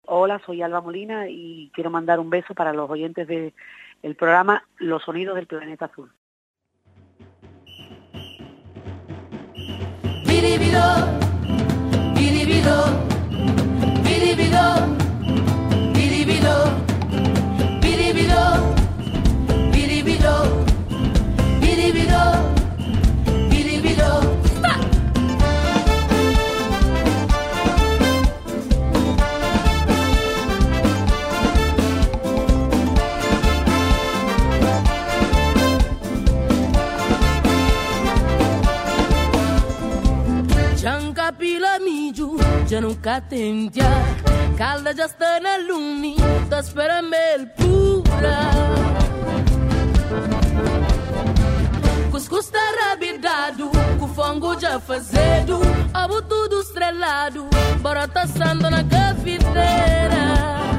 Hola, soy Alba Molina y quiero mandar un beso para los oyentes del programa Los Sonidos del Planeta Azul. Biribido, biribido, biribido, biribido, biribido, biribido, biribido, biribido. Pila miju, já nunca tendia. Calda já está na lumi, tá esperando el pura. Cuscuz tá rabidado, com fongo já fazedo. Abo tudo estrelado, bora tá sando na cafeteira.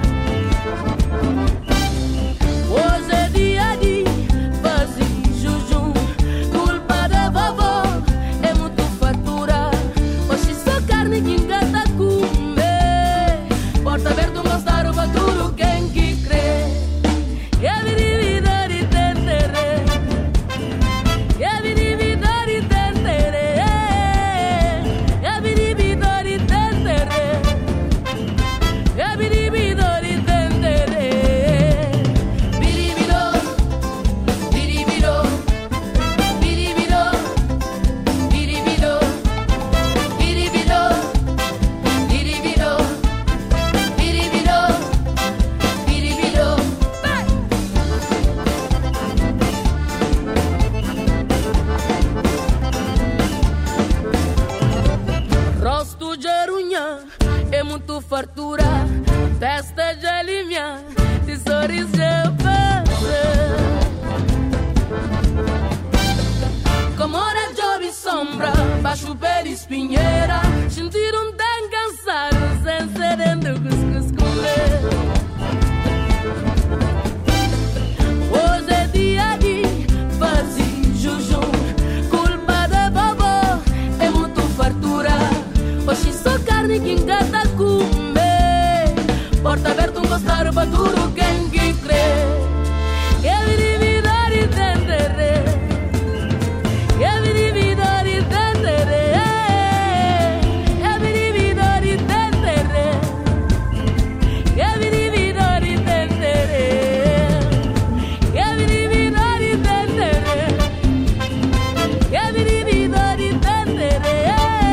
Hoje é dia de fazer jujum. Culpa da vovó é muito fatura. Carne que engata comer. Porta aberta, mostrar o futuro, quem que crê. E a vida de tentere. E a vida de tentere. E a vida de tentere. E a vida de tentere. Biribido, biribido, biribido, biribido. É muito fartura, testa de alimia, tesouros de passa. Como hora de sombra, baixo pé de espinheira, sentir tão cansado, sem serendo cuscuz comer. Hoje é dia de fazer jujum, culpa da vovó, é muito fartura. Hoje só carne que engata comer. Porta aberta, gostar o futuro, quem que crê. E a vida de tentere. E a vida de tentere. E a vida de tentere. E a vida de tentere. E a vida de tentere. E a vida de tentere.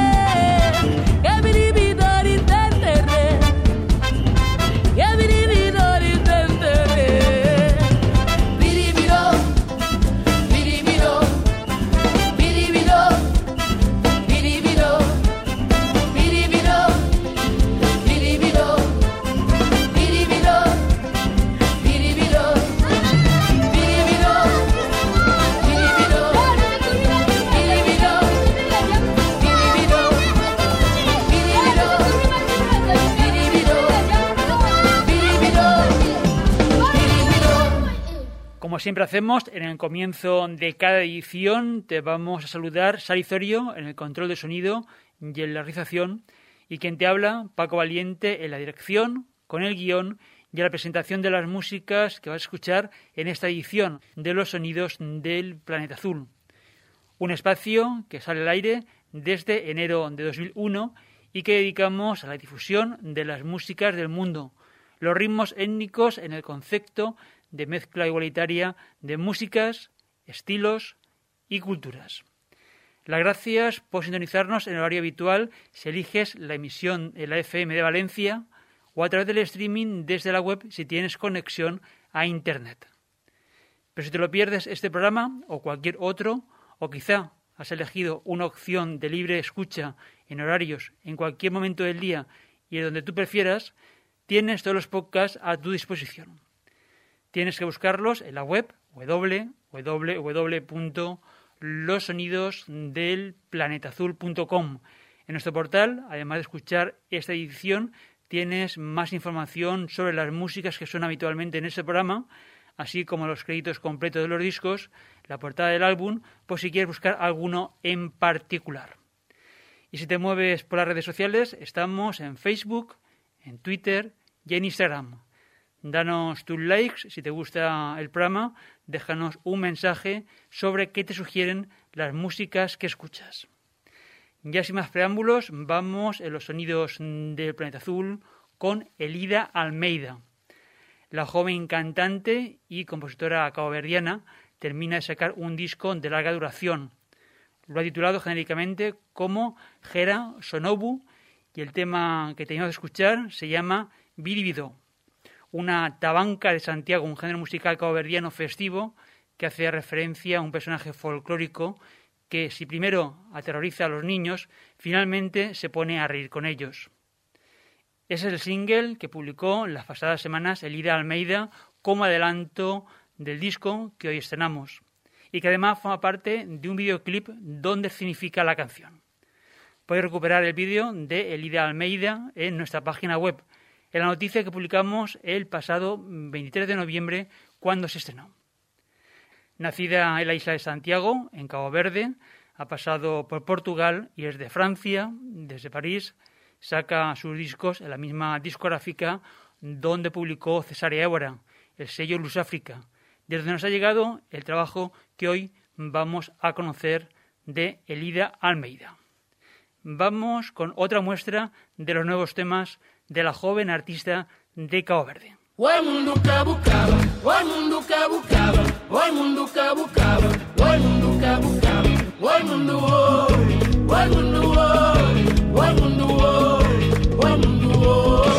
Como siempre hacemos, en el comienzo de cada edición te vamos a saludar Sari Zorio en el control de sonido y en la realización, y quien te habla, Paco Valiente, en la dirección, con el guión y la presentación de las músicas que vas a escuchar en esta edición de Los Sonidos del Planeta Azul. Un espacio que sale al aire desde enero de 2001 y que dedicamos a la difusión de las músicas del mundo, los ritmos étnicos en el concepto de mezcla igualitaria de músicas, estilos y culturas. Las gracias por sintonizarnos en el horario habitual si eliges la emisión en la FM de Valencia o a través del streaming desde la web si tienes conexión a Internet. Pero si te lo pierdes este programa o cualquier otro, o quizá has elegido una opción de libre escucha en horarios en cualquier momento del día y en donde tú prefieras, tienes todos los podcasts a tu disposición. Tienes que buscarlos en la web www.losonidosdelplanetazul.com. En nuestro portal, además de escuchar esta edición, tienes más información sobre las músicas que suenan habitualmente en este programa, así como los créditos completos de los discos, la portada del álbum, por si quieres buscar alguno en particular. Y si te mueves por las redes sociales, estamos en Facebook, en Twitter y en Instagram. Danos tus likes si te gusta el programa, déjanos un mensaje sobre qué te sugieren las músicas que escuchas. Ya sin más preámbulos, vamos en los sonidos del Planeta Azul con Elida Almeida. La joven cantante y compositora caboverdiana termina de sacar un disco de larga duración. Lo ha titulado genéricamente como Gera Sonobu y el tema que teníamos que escuchar se llama Biribido, una tabanca de Santiago, un género musical caboverdiano festivo que hace referencia a un personaje folclórico que, si primero aterroriza a los niños, finalmente se pone a reír con ellos. Ese es el single que publicó en las pasadas semanas Elida Almeida como adelanto del disco que hoy estrenamos y que además forma parte de un videoclip donde significa la canción. Puedes recuperar el vídeo de Elida Almeida en nuestra página web, en la noticia que publicamos el pasado 23 de noviembre cuando se estrenó. Nacida en la isla de Santiago, en Cabo Verde, ha pasado por Portugal y desde Francia, desde París, saca sus discos en la misma discográfica donde publicó Cesárea Évora, el sello Luz África, desde donde nos ha llegado el trabajo que hoy vamos a conocer de Elida Almeida. Vamos con otra muestra de los nuevos temas de la joven artista de Cabo Verde. Oi mundo cabo cabo, oi mundo cabo cabo, oi mundo cabo cabo, oi mundo cabo cabo, oi mundo oi, oi mundo oi, oi mundo oi, oi mundo oi.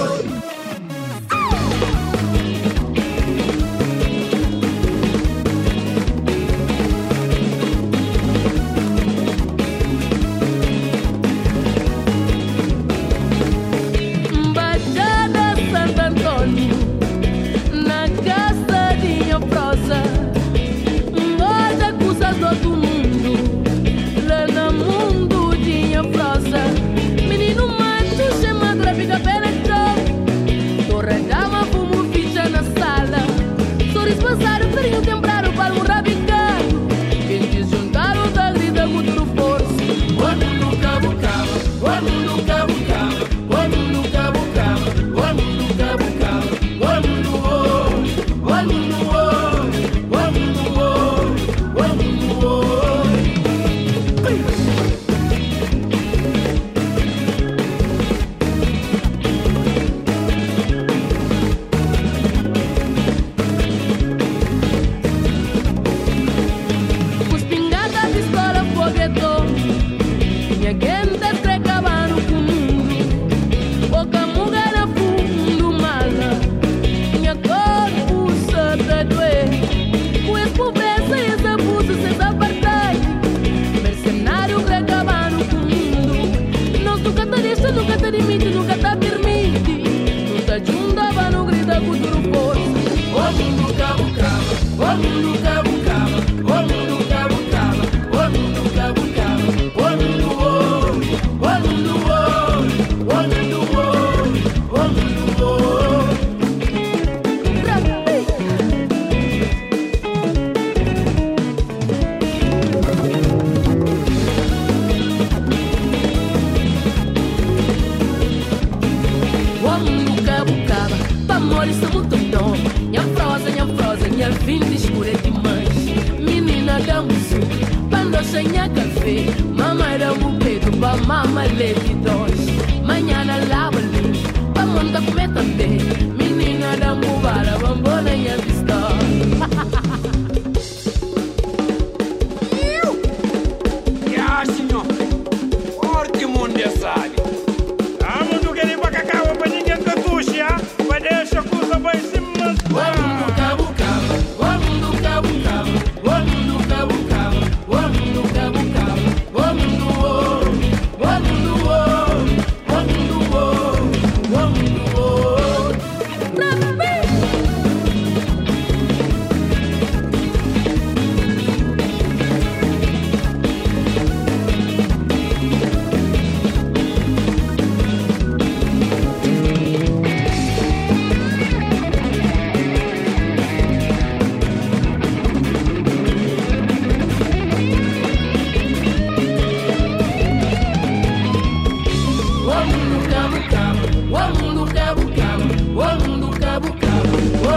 Baby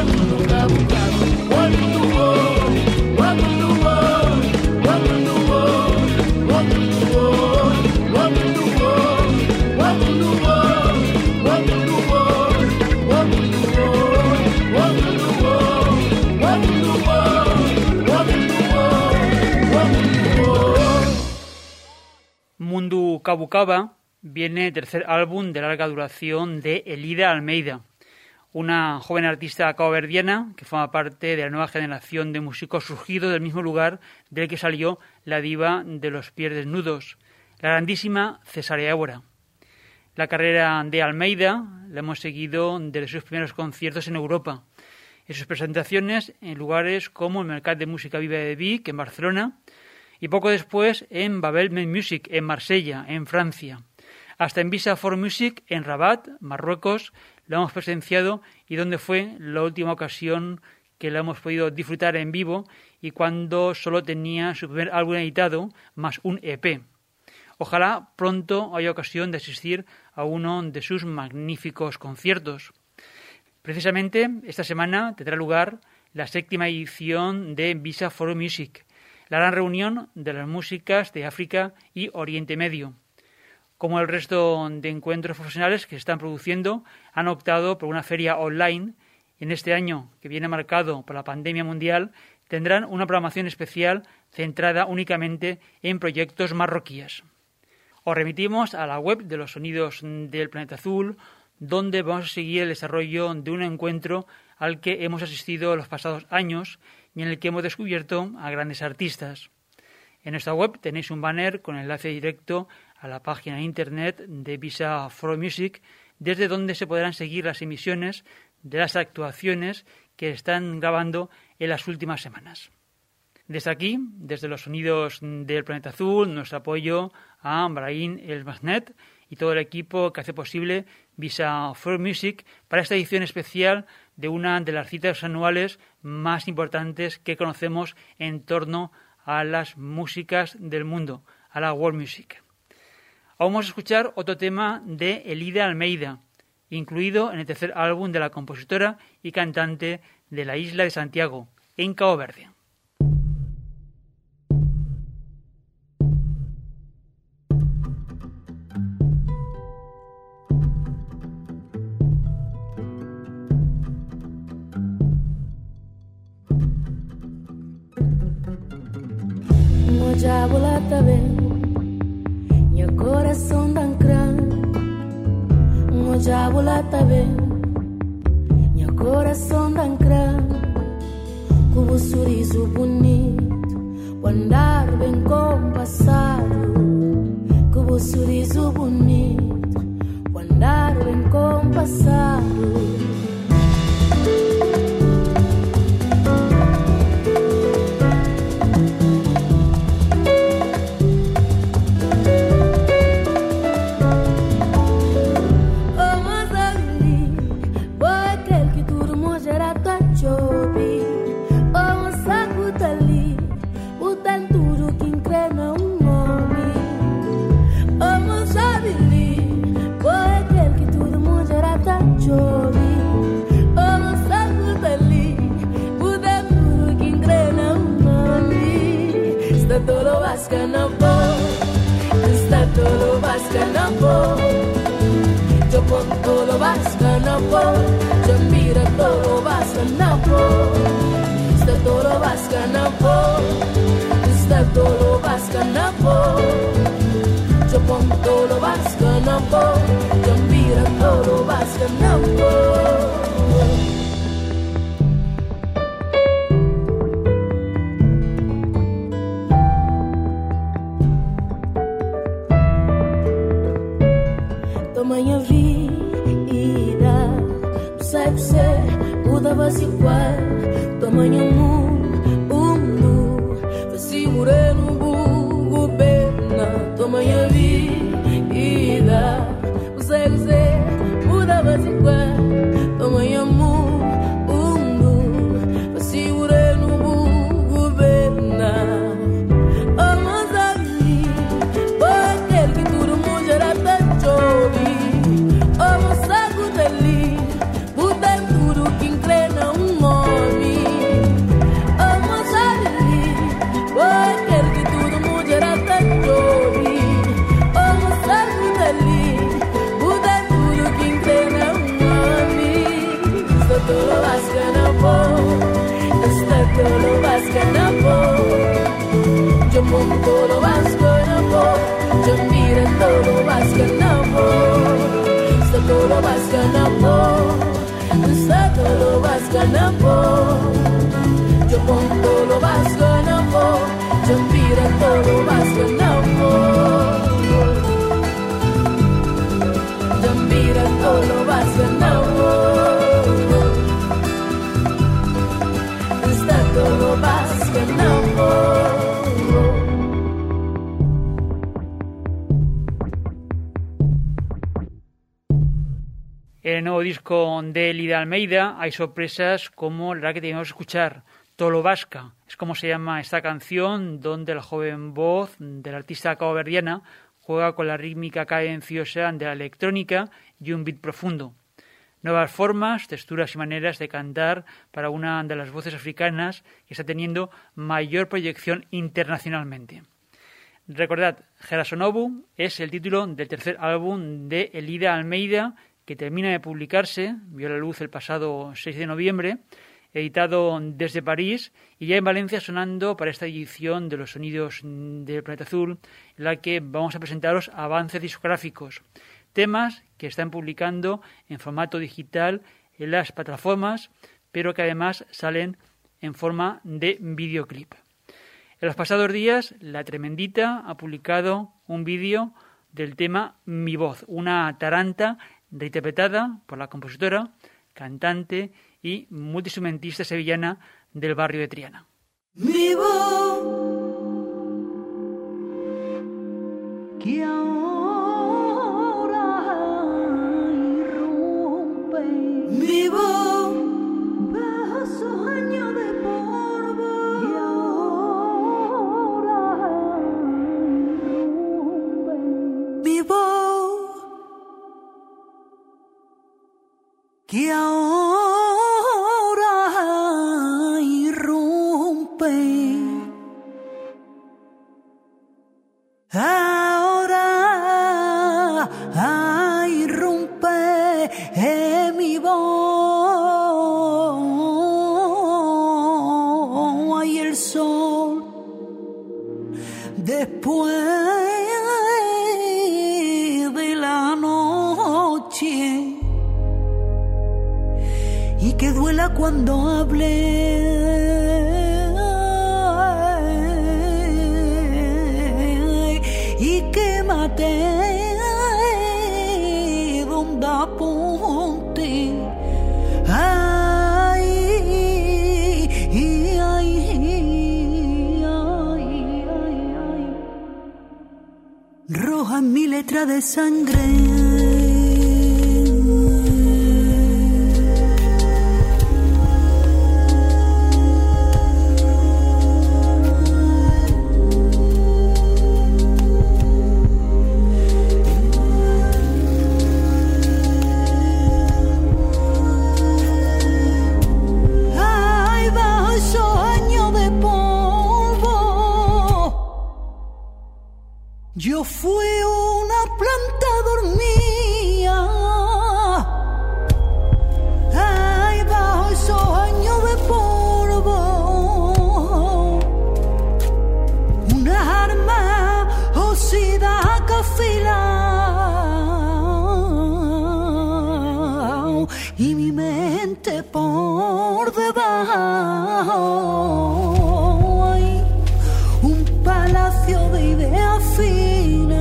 Mundu Kabukaba viene el tercer álbum de larga duración de Elida Almeida, una joven artista caboverdiana que forma parte de la nueva generación de músicos surgidos del mismo lugar del que salió la diva de los pies desnudos, la grandísima Cesárea Évora. La carrera de Almeida la hemos seguido desde sus primeros conciertos en Europa, en sus presentaciones en lugares como el Mercat de Música Viva de Vic, en Barcelona, y poco después en Babel Med Music, en Marsella, en Francia. Hasta en Visa for Music, en Rabat, Marruecos, la hemos presenciado y donde fue la última ocasión que la hemos podido disfrutar en vivo y cuando solo tenía su primer álbum editado, más un EP. Ojalá pronto haya ocasión de asistir a uno de sus magníficos conciertos. Precisamente esta semana tendrá lugar la 7ª edición de Visa for Music, la gran reunión de las músicas de África y Oriente Medio. Como el resto de encuentros profesionales que se están produciendo, han optado por una feria online. En este año, que viene marcado por la pandemia mundial, tendrán una programación especial centrada únicamente en proyectos marroquíes. Os remitimos a la web de los Sonidos del Planeta Azul, donde vamos a seguir el desarrollo de un encuentro al que hemos asistido en los pasados años y en el que hemos descubierto a grandes artistas. En nuestra web tenéis un banner con enlace directo a la página de internet de Visa for Music, desde donde se podrán seguir las emisiones de las actuaciones que están grabando en las últimas semanas. Desde aquí, desde los Sonidos del Planeta Azul, nuestro apoyo a Brahim El Magnet y todo el equipo que hace posible Visa for Music para esta edición especial de una de las citas anuales más importantes que conocemos en torno a las músicas del mundo, a la world music. Vamos a escuchar otro tema de Elida Almeida, incluido en el tercer álbum de la compositora y cantante de la isla de Santiago, en Cabo Verde. Já bolata bem, meu coração tão grande. Já bolata bem, meu coração tão grande. Com o sorriso bonito, o andar bem compassado. Com o sorriso bonito, o andar bem compassado. Todo vas ganando, yo mira todo vas ganando, está todo vas ganando, está todo vas ganando, yo pon todo vas ganando, yo mira todo vas ganando. Tamanha vida, tu sabe ser, mudavas igual. Tamanha mundo, fazia moreno, bugo, pena. Tamanha vida, tu sabe ser, mudavas igual. Tamanha mundo, fazia moreno, bugo, pena. Vamos ali, para aquele que tudo mundo era tão jovem. Vamos sair dali, mudar tudo que crê não. pongo lo vasco en amor, yo miro todo vasco en amor, sto todo vasco en amor, sto todo vasco en amor, yo pongo lo vasco en amor, yo miro todo vasco en amor, yo miro todo vasco en amor, sto todo vasco en amor. En el nuevo disco de Lida Almeida hay sorpresas como la que tenemos que escuchar, Tolo Vasca. Es como se llama esta canción, donde la joven voz de la artista caboverdiana juega con la rítmica cadenciosa de la electrónica y un beat profundo. Nuevas formas, texturas y maneras de cantar para una de las voces africanas que está teniendo mayor proyección internacionalmente. Recordad, Gerasonobu es el título del tercer álbum de Lida Almeida, que termina de publicarse, vio la luz el pasado 6 de noviembre, editado desde París y ya en Valencia sonando para esta edición de los Sonidos del Planeta Azul, en la que vamos a presentaros avances discográficos, temas que están publicando en formato digital en las plataformas, pero que además salen en forma de videoclip. En los pasados días, La Tremendita ha publicado un vídeo del tema Mi Voz, una taranta reinterpretada por la compositora, cantante y multiinstrumentista sevillana del barrio de Triana. Mi voz, que ahora irrumpe, mi voz, bajo sus años de polvo, que ahora irrumpe, mi voz, que ahora irrumpe, ahora irrumpe mi voz y el sol después de la noche. Y que duela cuando hable, y que mate donde apunte. Ay, ay, ay, ay, ay. Roja en mi letra de sangre. Yo fui una planta dormida, ay, bajo esos años de polvo, una arma oxidada que afila, y mi mente por debajo, ay, un palacio de ideas finas.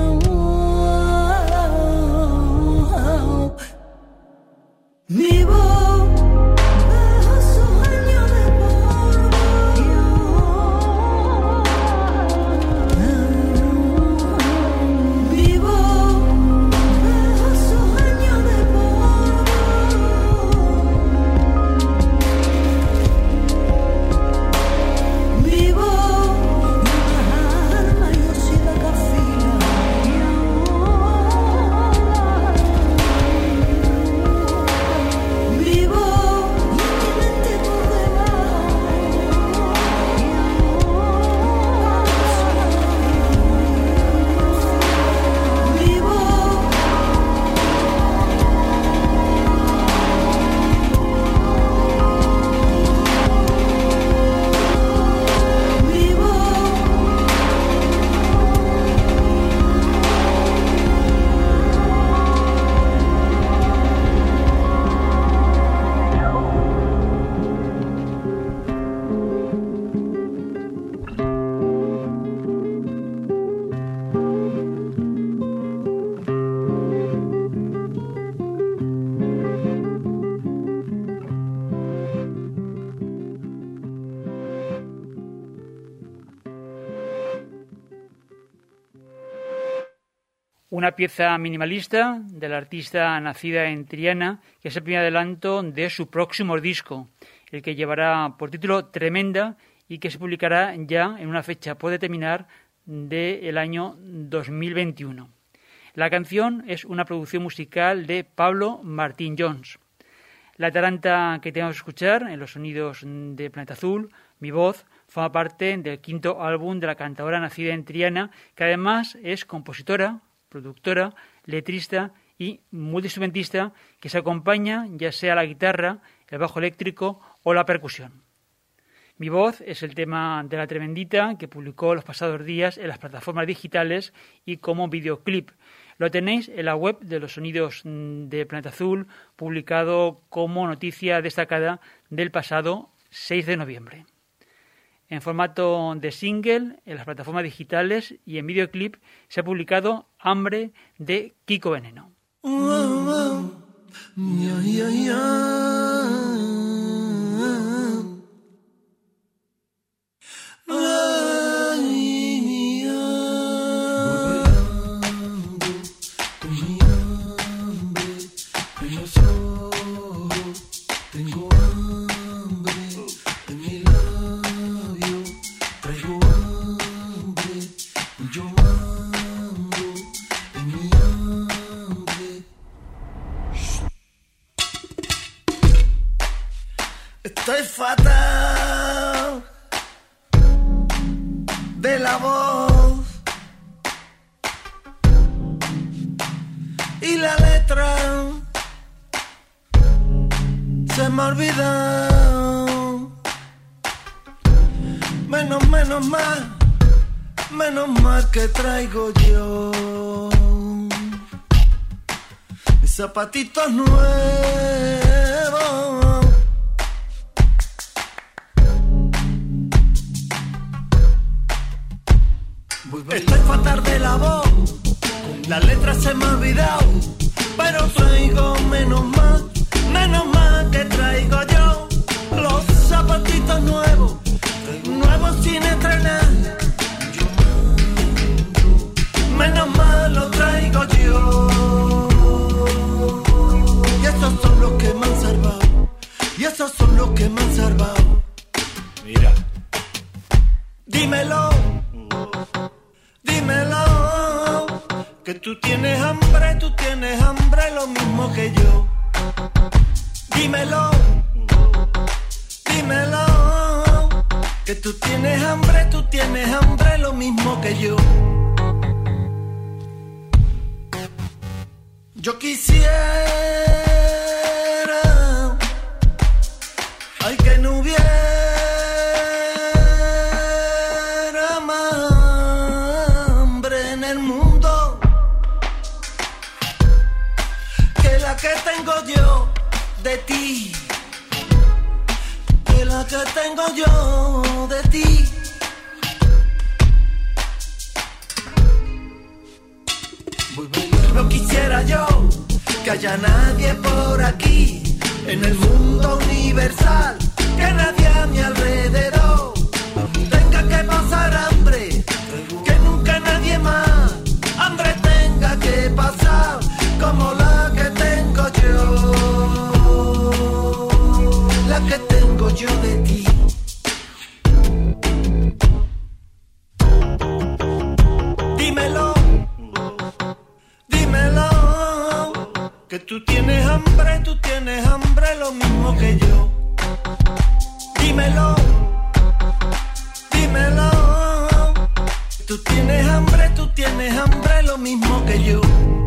Mi voz bajo sus años de polvo, mi voz bajo sus años de polvo. una pieza minimalista de la artista nacida en Triana, que es el primer adelanto de su próximo disco, el que llevará por título Tremenda y que se publicará ya en una fecha por determinar del año 2021. La canción es una producción musical de Pablo Martín Jones. La Atalanta que tenemos que escuchar en los sonidos de Planeta Azul, Mi Voz, forma parte del quinto álbum de la cantadora nacida en Triana, que además es compositora, productora, letrista y multiinstrumentista, que se acompaña ya sea la guitarra, el bajo eléctrico o la percusión. Mi Voz es el tema de La Tremendita que publicó los pasados días en las plataformas digitales y como videoclip. Lo tenéis en la web de los sonidos de Planeta Azul, publicado como noticia destacada del pasado 6 de noviembre. En formato de single, en las plataformas digitales y en videoclip, se ha publicado Hambre de Kiko Veneno. Estoy fatal de la voz y la letra se me ha olvidado. Menos mal que traigo yo mis zapatitos nuevos. Estoy fatal de la voz, la letra se me ha olvidado, pero traigo menos mal que traigo yo los zapatitos nuevos sin estrenar. Menos mal lo traigo yo, y esos son los que me han salvado, y esos son los que me han salvado. Mira, dímelo, que tú tienes hambre lo mismo que yo. Dímelo, que tú tienes hambre lo mismo que yo. Yo quisiera, ay, que no hubiera más hambre en el mundo que la que tengo yo de ti, que la que tengo yo de ti. No quisiera yo que haya nadie por aquí en el mundo universal, que nadie a mi alrededor tenga que pasar hambre, que nunca nadie más hambre tenga que pasar como la que tengo yo, la que tengo yo de ti. Dímelo, que tú tienes hambre lo mismo que yo. Dímelo, tú tienes hambre lo mismo que yo.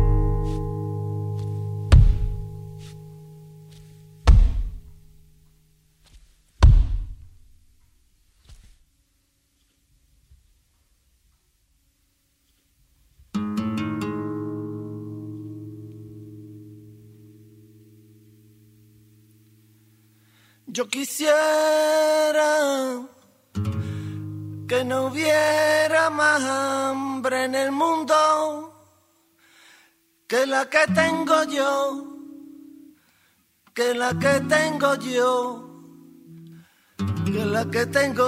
Yo quisiera que no hubiera más hambre en el mundo que la que tengo yo, que la que tengo yo, que la que tengo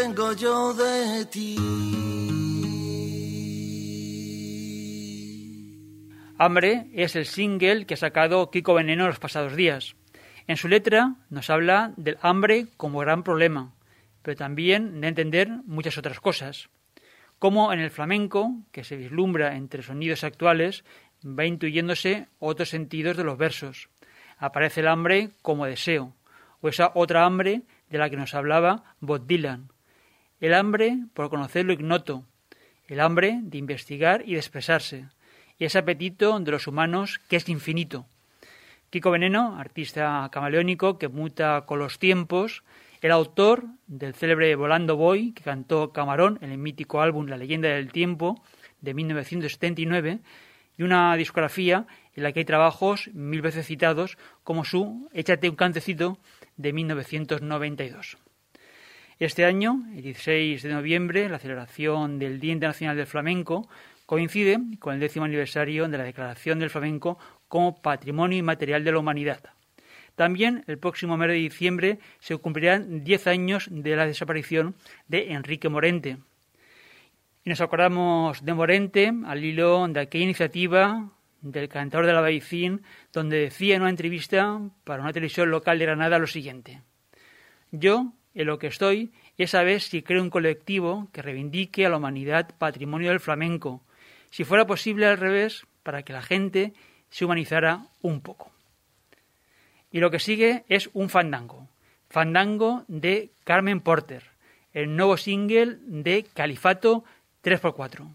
yo de ti. Hambre es el single que ha sacado Kiko Veneno los pasados días. En su letra nos habla del hambre como gran problema, pero también de entender muchas otras cosas. Como en el flamenco, que se vislumbra entre sonidos actuales, va intuyéndose otros sentidos de los versos. Aparece el hambre como deseo, o esa otra hambre de la que nos hablaba Bob Dylan. El hambre por conocer lo ignoto, el hambre de investigar y de expresarse, y ese apetito de los humanos que es infinito. Kiko Veneno, artista camaleónico que muta con los tiempos, el autor del célebre Volando Voy, que cantó Camarón en el mítico álbum La leyenda del tiempo de 1979, y una discografía en la que hay trabajos 1000 veces citados, como su Échate un cantecito de 1992. Este año, el 16 de noviembre, la celebración del Día Internacional del Flamenco coincide con el 10º aniversario de la Declaración del Flamenco como Patrimonio Inmaterial de la Humanidad. También el próximo mes de diciembre se cumplirán 10 años de la desaparición de Enrique Morente. Y nos acordamos de Morente al hilo de aquella iniciativa del cantador del Albaicín, donde decía en una entrevista para una televisión local de Granada lo siguiente: yo, en lo que estoy, es saber si creo un colectivo que reivindique a la humanidad patrimonio del flamenco, si fuera posible al revés, para que la gente se humanizara un poco. Y lo que sigue es un fandango de Carmen Porter, el nuevo single de Califato 3x4.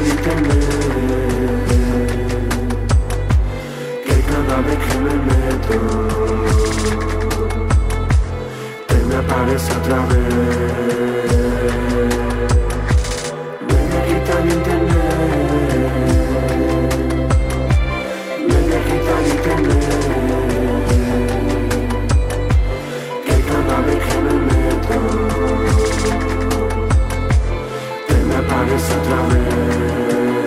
en internet, que cada vez que me meto te me aparece otra vez. Me quita el internet, me quita el internet, que cada vez que me meto te me aparece otra vez.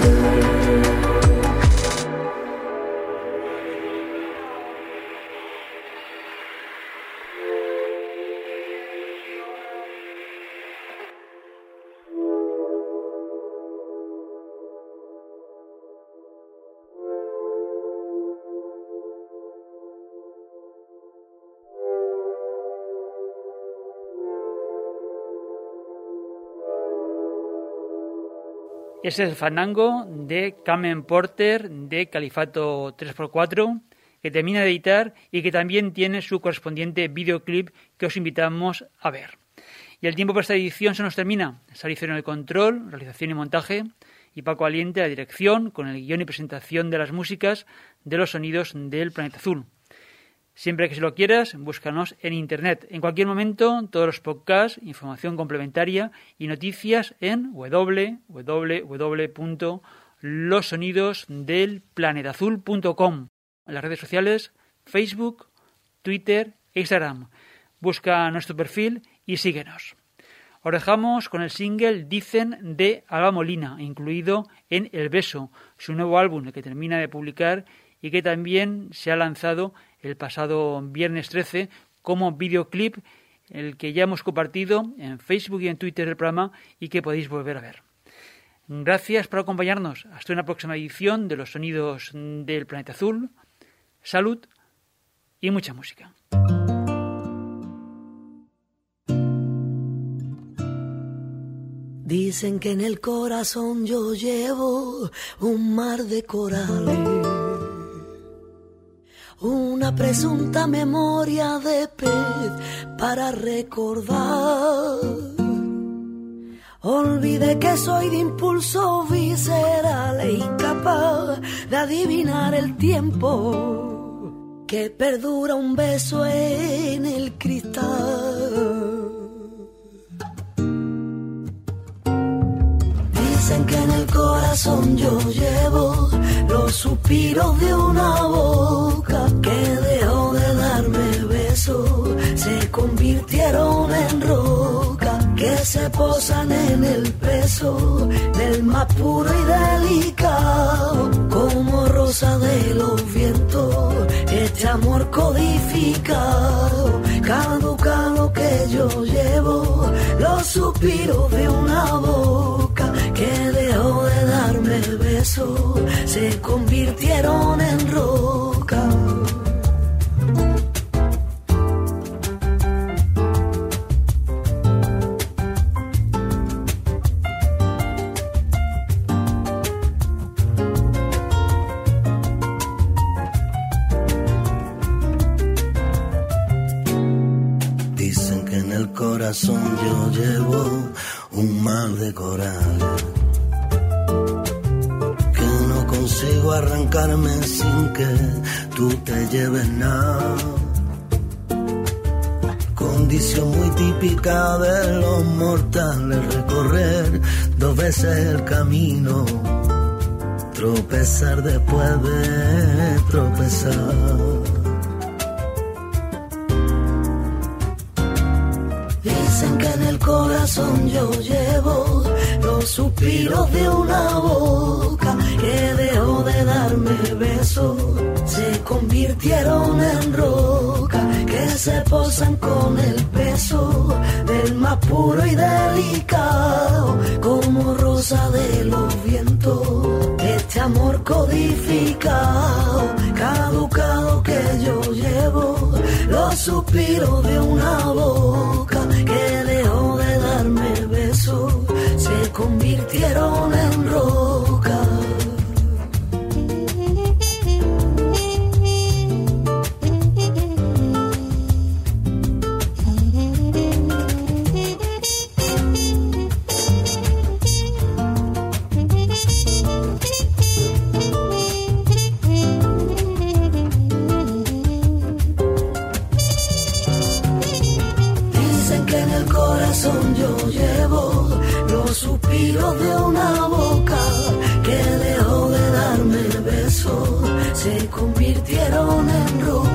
Ese es el fandango de Carmen Porter de Califato 3x4, que termina de editar y que también tiene su correspondiente videoclip que os invitamos a ver. Y el tiempo para esta edición se nos termina. Sara Izorio en el control, realización y montaje, y Paco Valiente a la dirección, con el guión y presentación de las músicas de los sonidos del Planeta Azul. Siempre que se lo quieras, búscanos en Internet. En cualquier momento, todos los podcasts, información complementaria y noticias en www.losonidosdelplanetazul.com. En las redes sociales, Facebook, Twitter e Instagram. Busca nuestro perfil y síguenos. Os dejamos con el single Dicen de Alba Molina, incluido en El Beso, su nuevo álbum, el que termina de publicar y que también se ha lanzado el pasado viernes 13 como videoclip, el que ya hemos compartido en Facebook y en Twitter del programa y que podéis volver a ver. Gracias por acompañarnos. Hasta una próxima edición de Los Sonidos del Planeta Azul. Salud y mucha música. Dicen que en el corazón yo llevo un mar de corales, una presunta memoria de pez para recordar. Olvidé que soy de impulso visceral e incapaz de adivinar el tiempo que perdura un beso en el cristal. Dicen que en el corazón yo llevo los suspiros de una boca que dejó de darme besos, se convirtieron en roca, que se posan en el peso del más puro y delicado, como rosa de los vientos, este amor codificado, caduca lo que yo llevo, los suspiros de una boca que dejó de darme besos, se convirtieron en roca. Dicen que en el corazón yo llevo un mar de corales, que no consigo arrancarme sin que tú te lleves nada. Condición muy típica de los mortales, recorrer 2 veces el camino, tropezar después de tropezar. Dicen que en el corazón yo llevo los suspiros de una boca que dejó de darme besos, se convirtieron en roca, que se posan con el peso del más puro y delicado, como rosa de los vientos, este amor codificado, caducado que yo llevo, los suspiros de una boca que dejó de darme besos, se convirtieron en roca. Los suspiros de una boca que dejó de darme besos se convirtieron en roca.